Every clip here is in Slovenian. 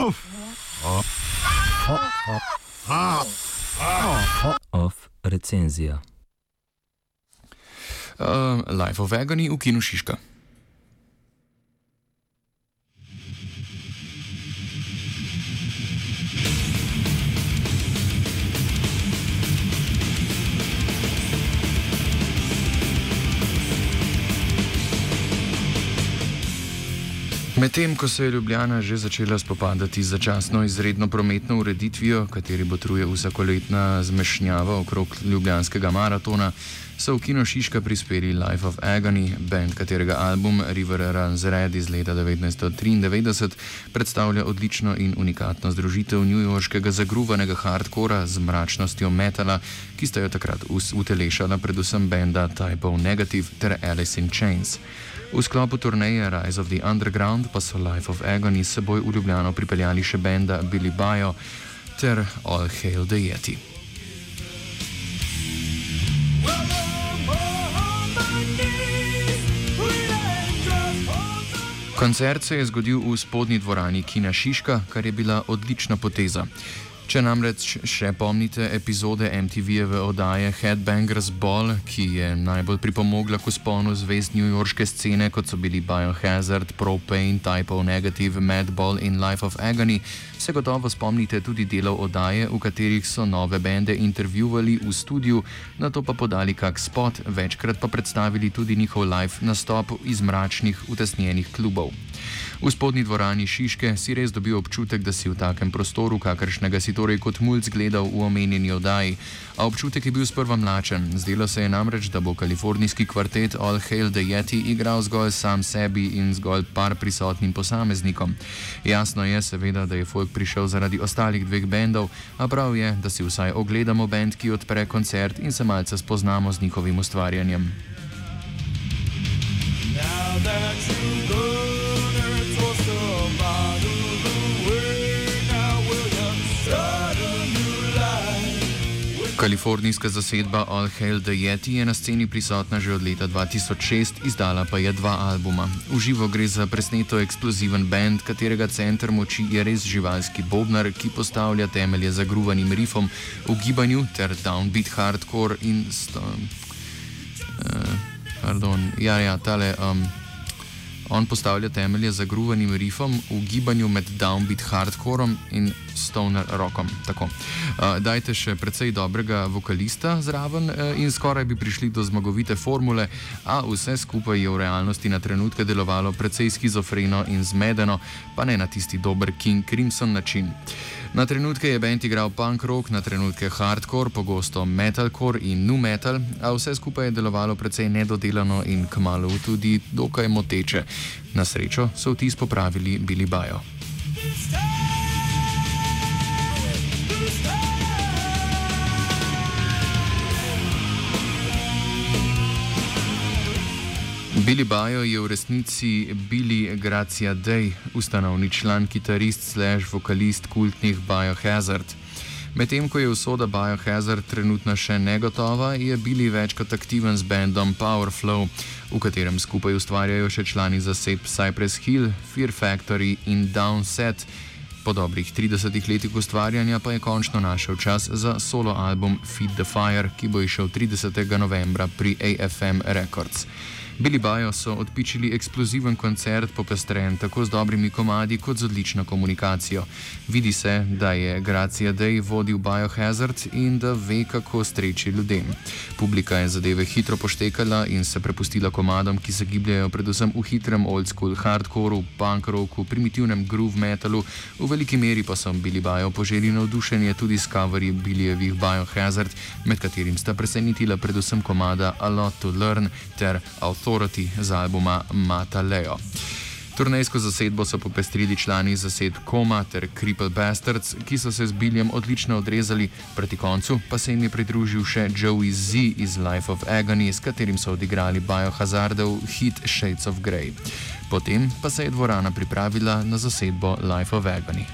Off recenzija. Life of Agony v kinu Šiška. Medtem ko se je Ljubljana že začela spopadati z začasno izredno prometno ureditvijo, kateri botruje vsakoletna zmešnjava okrog ljubljanskega maratona, so v kino Šiška prispeli Life of Agony, band katerega album River Runs Red iz leta 1993 predstavlja odlično in unikatno združitev newyorškega zagruvanega hardcora z mračnostjo metala, ki sta jo takrat utelešala predvsem benda Type O Negative ter Alice in Chains. V sklopu turneje Rise of the Underground pa so Life of Agony s seboj v Ljubljano pripeljali še benda Billy Bio ter All Hail the Yeti. Koncert se je zgodil v spodnji dvorani kina Šiška, kar je bila odlična poteza. Če namreč še pomnite epizode MTV-jeve oddaje Headbangers Ball, ki je najbolj pripomogla k vzponu zvezd newyorške scene, kot so bili Biohazard, Propane, Type O Negative, Madball in Life of Agony, se gotovo spomnite tudi delov oddaje, v katerih so nove bende intervjuvali v studiu, nato pa podali kak spot, večkrat pa predstavili tudi njihov live nastop iz mračnih, utesnjenih klubov. V spodnji dvorani Šiške si res dobil občutek, da si v takem prostoru, kakršnega si torej kot mulc gledal v omenjeni oddaji, a občutek je bil sprva mlačen. Zdelo se je namreč, da bo kalifornijski kvartet All Hail the Yeti igral zgolj sam sebi in zgolj par prisotnim posameznikom. Jasno je seveda, da je folk prišel zaradi ostalih dveh bendov, a prav je, da si vsaj ogledamo bend, ki odpre koncert in se malce spoznamo z njihovim ustvarjanjem. Kalifornijska zasedba All Hail the Yeti je na sceni prisotna že od leta 2006, izdala pa je 2 albuma. V živo gre za presneto eksploziven band, katerega center moči je res živalski bobnar, ki postavlja temelje za gruvanim rifom v gibanju ter downbeat hardcore in On postavlja temelje za gruvanim rifom v gibanju med downbeat hardcorom in stoner rockom. Dajte še precej dobrega vokalista zraven in skoraj bi prišli do zmagovite formule, a vse skupaj je v realnosti na trenutke delovalo precej skizofreno in zmedeno, pa ne na tisti dober King Crimson način. Na trenutke je band igral punk rock, na trenutke hardcore, pogosto metalcore in nu metal, a vse skupaj je delovalo precej nedodelano in kmalu tudi dokaj moteče. Na srečo so vtis popravili Billy Bio. Billy Bio je v resnici Billy Gracia Day, ustanovni član, kitarist / vokalist kultnih Biohazard. Medtem ko je usoda Biohazard trenutno še negotova, je Billy več kot aktiven z bandom Powerflow, v katerem skupaj ustvarjajo še člani zasedb Cypress Hill, Fear Factory in Downset. Po dobrih 30 letih ustvarjanja pa je končno našel čas za solo album Feed the Fire, ki bo izšel 30. novembra pri AFM Records. Billy Bio so odpičili eksploziven koncert, popestren tako z dobrimi komadi kot z odlično komunikacijo. Vidi se, da je Gracia Day vodil Biohazard in da ve, kako streči ljudem. Publika je zadeve hitro poštekala in se prepustila komadom, ki se gibljajo predvsem v hitrem old school hardcoreu, punk rocku, primitivnem groove metalu, v veliki meri pa so Billy Bio poželi navdušenje tudi s coverji Billyjevih Biohazard, med katerim sta presenetila predvsem komada A Lot to Learn ter Authority z albuma Mata Leo. Turnejsko zasedbo so popestrili člani zasedb Koma ter Cripple Bastards, ki so se z Billyjem odlično odrezali, proti koncu pa se jim je pridružil še Joey Z iz Life of Agony, s katerim so odigrali Biohazardov hit Shades of Grey. Potem pa se je dvorana pripravila na zasedbo Life of Agony.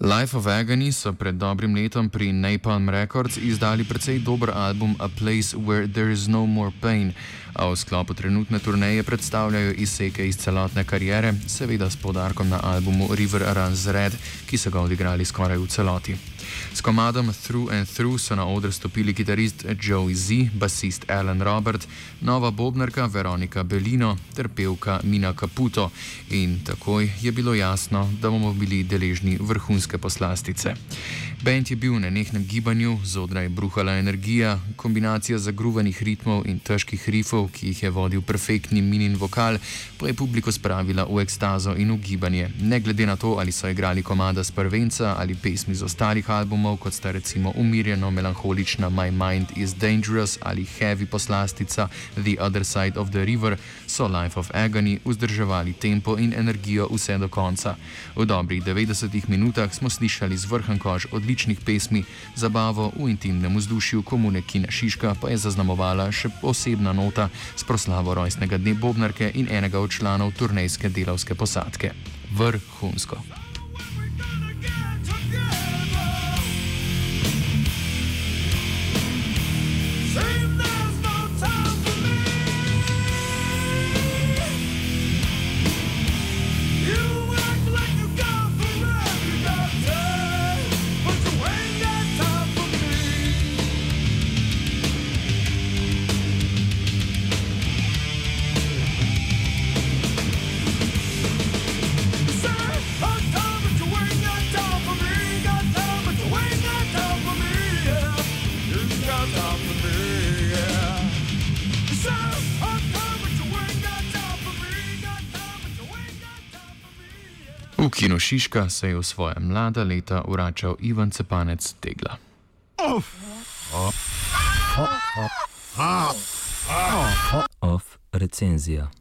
Life of Agony so pred dobrim letom pri Napalm Records izdali precej dober album A Place Where There Is No More Pain, a v sklopu trenutne turneje predstavljajo izseke iz celotne kariere, seveda s poudarkom na albumu River Runs Red, ki so ga odigrali skoraj v celoti. S komadom Through and Through so na oder stopili kitarist Joey Z, basist Alan Robert, nova bobnarka Veronika Bellino ter pevka Mina Caputo in takoj je bilo jasno, da bomo bili deležni vrhunske poslastice. Band je bil v nenehnem gibanju, zodaj bruhala energija, kombinacija zagruvanih ritmov in težkih rifov, ki jih je vodil perfektni Minin vokal, pa je publiko spravila v ekstazo in v gibanje, ne glede na to, ali so igrali komada s prvenca ali pesmi z ostalih albumov, kot sta recimo umirjeno melanholična My Mind is Dangerous ali heavy poslastica The Other Side of the River, so Life of Agony vzdrževali tempo in energijo vse do konca. V dobrih 90 minutah smo slišali zvrhan koš odličnih pesmi, zabavo v intimnem vzdušju komune Kina Šiška pa je zaznamovala še posebna nota s proslavo rojstnega dne bobnarke in enega od članov turnejske delavske posadke. Vrhunsko. V Kino Šiška se je v svoje mlada leta vračal Ivan Cepanec Tegla. Off recenzija.